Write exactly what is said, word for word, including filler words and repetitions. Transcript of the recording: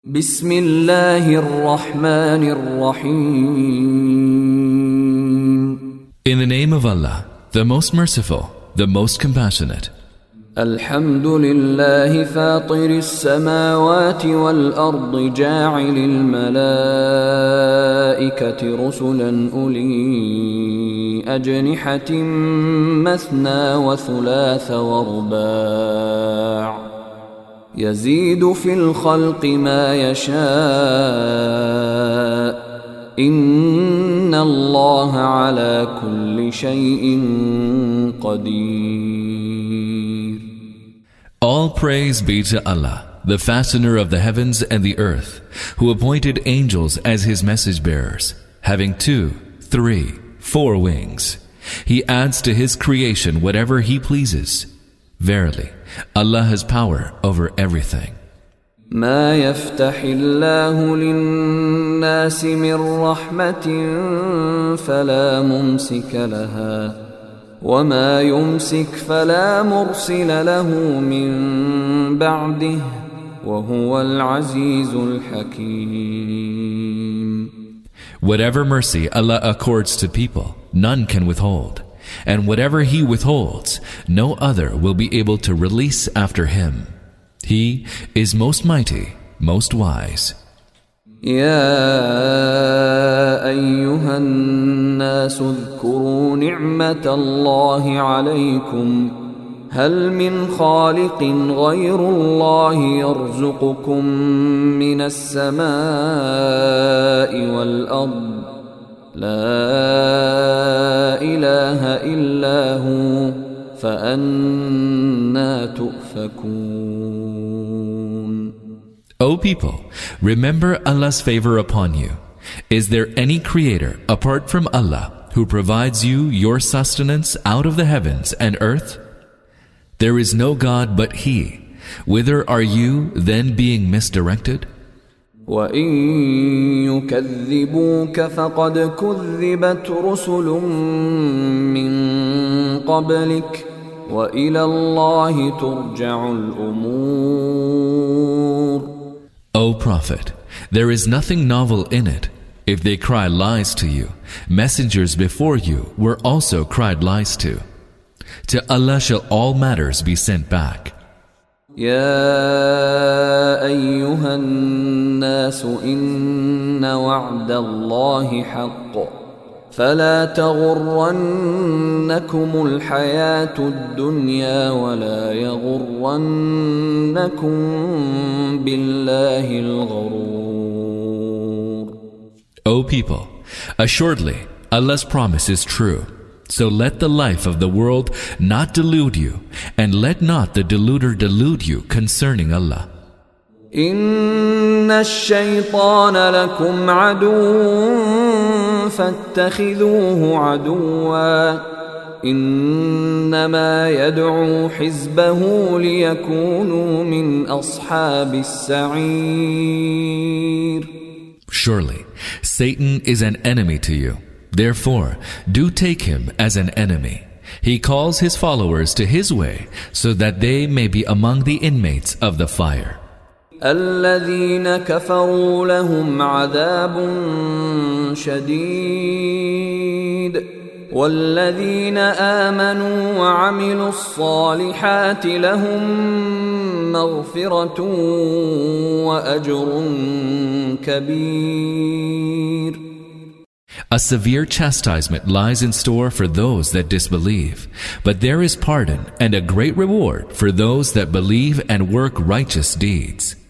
بسم الله الرحمن الرحيم. In the name of Allah, the most merciful, the most compassionate. الحمد لله فاطر السماوات والأرض جاعل الملائكة رسلا أولي أجنحة مثنى وثلاث ورباع يزيد في الخلق ما يشاء إن الله على كل شيء قدير. All praise be to Allah, the fastener of the heavens and the earth, who appointed angels as his message bearers, having two, three, four wings. He adds to his creation whatever he pleases. Verily, Allah has power over everything. ما يفتح الله للناس من رحمة فلا ممسك لها وما يمسك فلا مرسل له من بعده وهو العزيز الحكيم. Whatever mercy Allah accords to people, none can withhold. And whatever he withholds, no other will be able to release after him. He is most mighty, most wise. يا أيها الناس اذكروا نعمة الله عليكم هل من خالق غير الله يرزقكم من السماء والأرض لا إله إلا هو فأنى تؤفكون. O people, remember Allah's favor upon you. Is there any creator apart from Allah who provides you your sustenance out of the heavens and earth? There is no God but He. Whither are you then being misdirected? وَإِن يُكَذِّبُوكَ فَقَدْ كُذِّبَتْ رُسُلٌ مِّن قَبْلِكَ وَإِلَى اللَّهِ تُرْجَعُ الْأُمُورُ. O Prophet, there is nothing novel in it. If they cry lies to you, messengers before you were also cried lies to. To Allah shall all matters be sent back. يا أيها الناس إن وعد الله حق فلا تغرنكم الحياة الدنيا ولا يغرنكم بالله الغرور. O people, assuredly Allah's promise is true. So let the life of the world not delude you, and let not the deluder delude you concerning Allah. إن الشيطان لكم عدو فاتخذوه عدوا إنما يدعو حزبه ليكونوا من أصحاب السعير. Surely, Satan is an enemy to you. Therefore, do take him as an enemy. He calls his followers to his way so that they may be among the inmates of the fire. الذين كفروا لهم عذاب شديد والذين آمنوا وعملوا الصالحات لهم مغفرة وأجر كبير. A severe chastisement lies in store for those that disbelieve, but there is pardon and a great reward for those that believe and work righteous deeds.